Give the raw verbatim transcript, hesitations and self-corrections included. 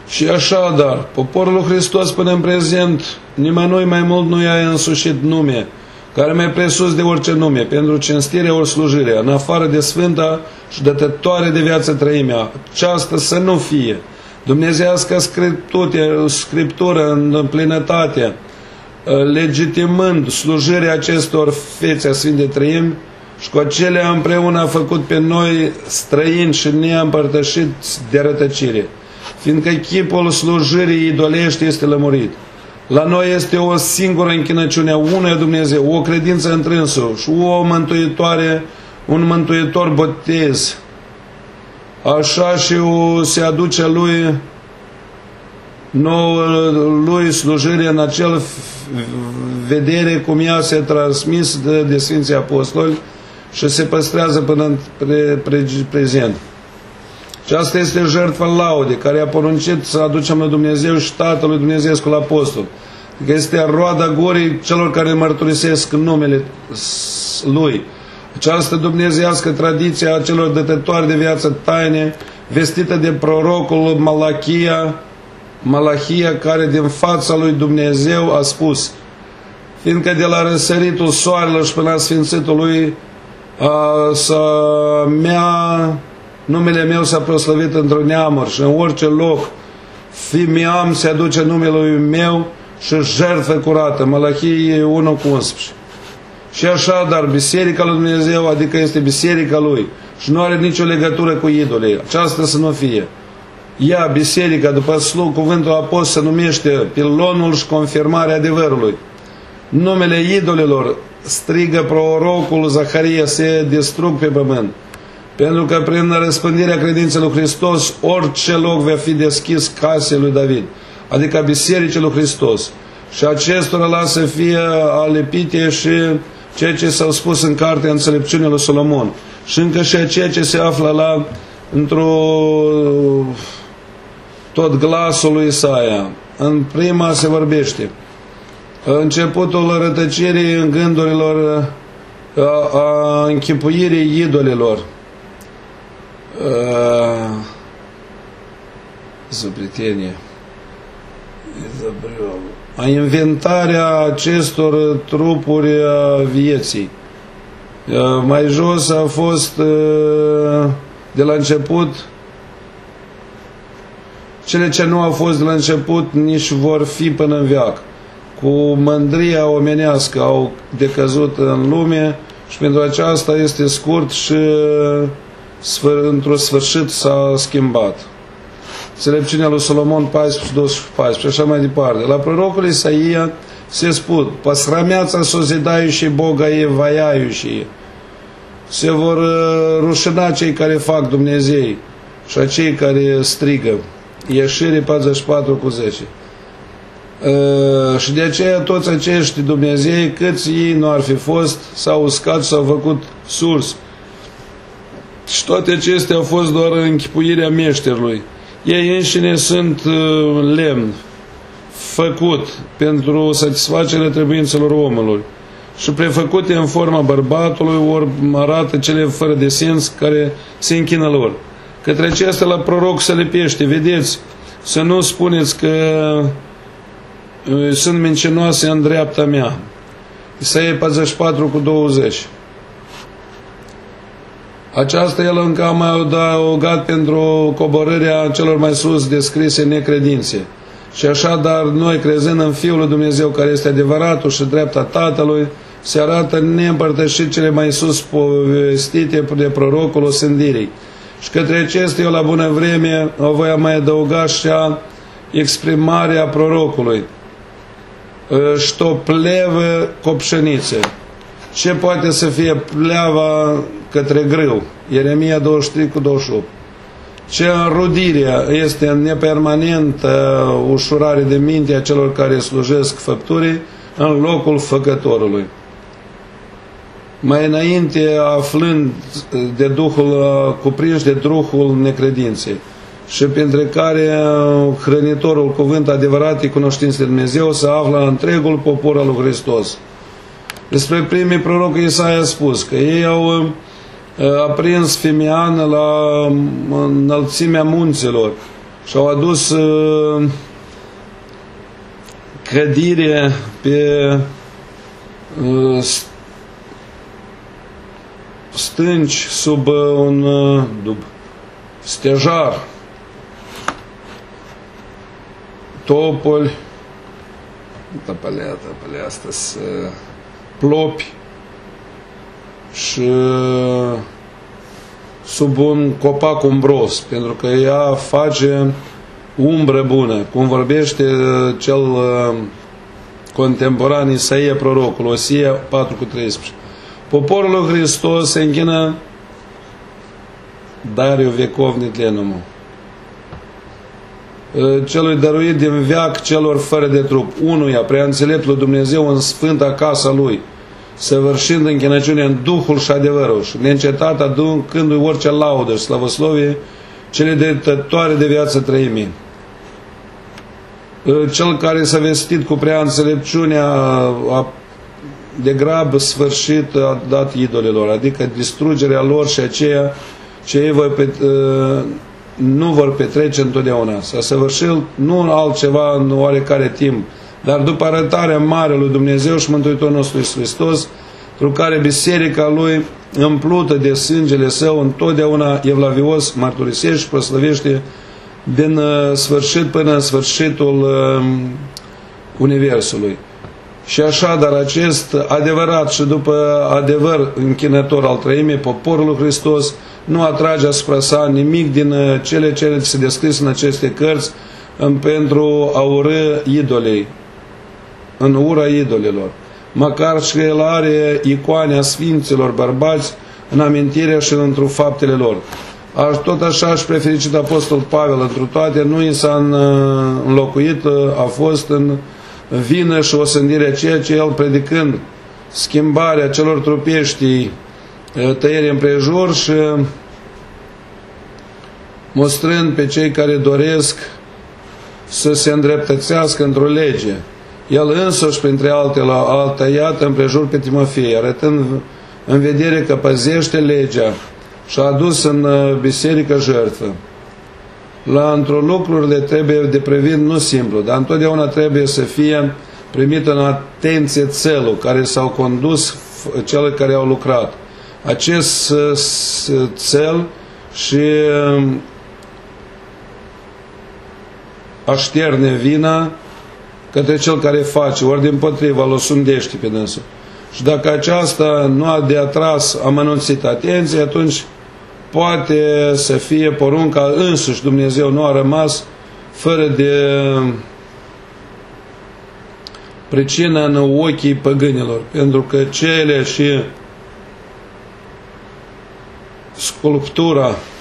Și așadar, poporul lui Hristos până în prezent, nimănui mai mult nu i-a însușit nume, care mai presus de orice nume, pentru cinstirea ori slujirea, în afară de sfânta și dătătoare de viață trăimea. Aceasta să nu fie. Dumnezeiască Scriptură în plinătate, legitimând slujirea acestor fețe a Sfinte Trăimi, și cu acelea împreună a făcut pe noi străini și neîmpărtășiți de rătăcire, fiindcă chipul slujirii idolești este lămurit. La noi este o singură închinăciune a unui Dumnezeu, o credință întrânsă și o mântuitoare, un mântuitor botez. Așa și o, se aduce lui nouă lui slujire în acel vedere cum ea se transmis de, de Sfinții Apostoli și se păstrează până în pre, pre, prezent. Și asta este jertfa laude, care a poruncit să aducem la Dumnezeu și Tatălui Dumnezeescul Apostol. Adică este roada gorii celor care mărturisesc numele Lui. Această dumnezeiască tradiție a celor dătătoare de viață taine, vestită de prorocul Malachia, Malachia, care din fața lui Dumnezeu a spus: fiindcă de la răsăritul soarelor și până la sfințitul lui a, să mea, numele meu s-a proslăvit într-un neamuri și în orice loc fimiam se aduce numele lui meu și jertfă curată. Malachie unu cu unsprezece. Și așa, dar biserica lui Dumnezeu, adică este biserica lui și nu are nicio legătură cu idolii. Aceasta să nu fie. Ea, biserica, după slug, cuvântul apostol, se numește pilonul și confirmarea adevărului. Numele idolilor, strigă prorocul Zaharia, se distrug pe pământ. Pentru că prin răspândirea credinței lui Hristos, orice loc va fi deschis casei lui David, adică bisericii lui Hristos. Și acestora lasă să fie alepite și ceea ce s-au spus în cartea Înțelepciunii lui Solomon. Și încă și ceea ce se află la într-o tot glasul lui Isaia. În prima se vorbește începutul rătăcirii în gândurilor, a, a închipuirii idolilor, zăbritenie, a inventarea acestor trupuri a vieții. Mai jos a fost de la început, cele ce nu au fost de la început nici vor fi până în veac. Cu mândria omenească au decăzut în lume și pentru aceasta este scurt și într-un sfârșit s-a schimbat. Înțelepciunea lui Solomon paisprezece, doisprezece, paisprezece, așa mai departe. La prorocul Isaia se spun: посрамятся созидающие Бога и ваяющие. Se vor rușina cei care fac Dumnezei și cei care strigă. Ieșire patruzeci și patru cu zece. Uh, și de aceea toți acești Dumnezei, câți ei nu ar fi fost, s-au uscat, s-au făcut surzi. Și toate acestea au fost doar închipuirea meșterului. Ei înșine sunt uh, lemn făcut pentru satisfacerea trebuințelor omului și prefăcute în forma bărbatului, ori arată cele fără de sens care se închină lor. Către acestea la proroc se lipește: vedeți, să nu spuneți că uh, sunt mincinoase în dreapta mea. Isaia patruzeci și patru cu douăzeci. Aceasta el încă a mai adăugat pentru coborârea celor mai sus descrise necredințe. Și așadar noi, crezând în Fiul lui Dumnezeu, care este adevăratul și dreapta Tatălui, se arată neîmpărtășit cele mai sus povestite de prorocul osândirii. Și către acestea, la bună vreme, o voi mai adăuga și a exprimarea prorocului: și o plevă cu pșeniță. Ce poate să fie pleava către grâu? Ieremia douăzeci și trei cu douăzeci și opt. Ce înrudirea este în nepermanentă ușurare de minte a celor care slujesc făpturii în locul făcătorului. Mai înainte, aflând de Duhul, cuprins de Duhul necredinței, și printre care hrănitorul cuvânt adevărat e cunoștință de Dumnezeu, se află întregul popor al lui Hristos. Despre primii proroc Isaia a spus că ei au aprins fimiană la înălțimea munților și au adus uh, cădire pe uh, stânci sub uh, un uh, dub, stejar, topoli, tăpălea, tăpălea asta, uh, plopi și uh, sub un copac umbros, pentru că ea face umbră bună, cum vorbește cel uh, contemporan Isaia prorocul, Osia patru cu treisprezece. Poporul lui Hristos se închină Dariu vecov netlenumul, celui dăruit din veac celor fără de trup, unuia prea înțelept lui Dumnezeu în sfânta casa lui, săvârșind închinăciune în Duhul și adevărul și neîncetat aducându-i orice laudă și slavoslovie cele dătătoare de viață trăimii. Cel care s-a vestit cu prea înțelepciunea a de grabă sfârșit a dat idolilor, adică distrugerea lor și aceea ce ei vor pet, nu vor petrece întotdeauna. S-a săvârșit nu altceva în oarecare timp, dar după arătarea mare lui Dumnezeu și Mântuitorul nostru Iisus Hristos, pentru care biserica lui, împlută de sângele său, întotdeauna evlavios mărturisește și proslăvește din sfârșit până în sfârșitul universului. Și așa, dar acest adevărat și după adevăr închinător al trăimii, poporul lui Hristos nu atrage asupra sa nimic din cele ce se descris în aceste cărți pentru a urâ idolei, în ura idolilor. Măcar și el are icoane a sfinților bărbați în amintirea și într-o faptele lor. Tot așa și prefericit Apostol Pavel, întru toate, nu i s-a înlocuit, a fost în vină și osândirea ceea ce el predicând schimbarea celor trupești, tăierii împrejur și mostrând pe cei care doresc să se îndreptățească într-o lege. El însuși, printre altele, a tăiat împrejur pe Timofei, arătând în vedere că păzește legea și a adus în biserică jertfă. La într-o lucrurile trebuie de privit nu simplu, dar întotdeauna trebuie să fie primit în atenție țelul care s-au condus cele care au lucrat. Acest țel și a șterne vina către cel care face, ori dimpotrivă îl osândește pe dânsul. Și dacă aceasta nu a de atras amănunțit atenție, atunci poate să fie porunca însuși Dumnezeu nu a rămas fără de pricină în ochii păgânilor, pentru că cele și sculptura